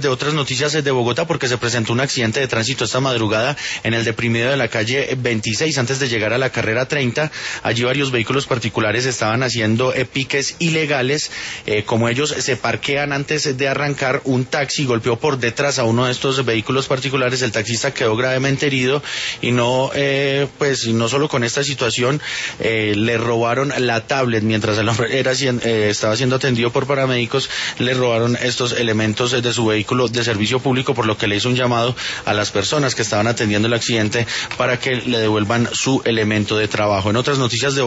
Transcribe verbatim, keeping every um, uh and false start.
de otras noticias de Bogotá porque se presentó un accidente de tránsito esta madrugada en el deprimido de la calle veintiséis antes de llegar a la carrera treinta. Allí varios vehículos particulares estaban haciendo eh, piques ilegales. Eh, como ellos se parquean antes de arrancar, un taxi golpeó por detrás a uno de estos vehículos particulares. El taxista quedó gravemente herido y no, eh, pues no solo con esta situación, eh, le robaron la tablet mientras el hombre era, eh, estaba siendo atendido por paramédicos. Le robaron estos elementos de su vehículo de servicio público, por lo que le hizo un llamado a las personas que estaban atendiendo el accidente para que le devuelvan su elemento de trabajo. En otras noticias de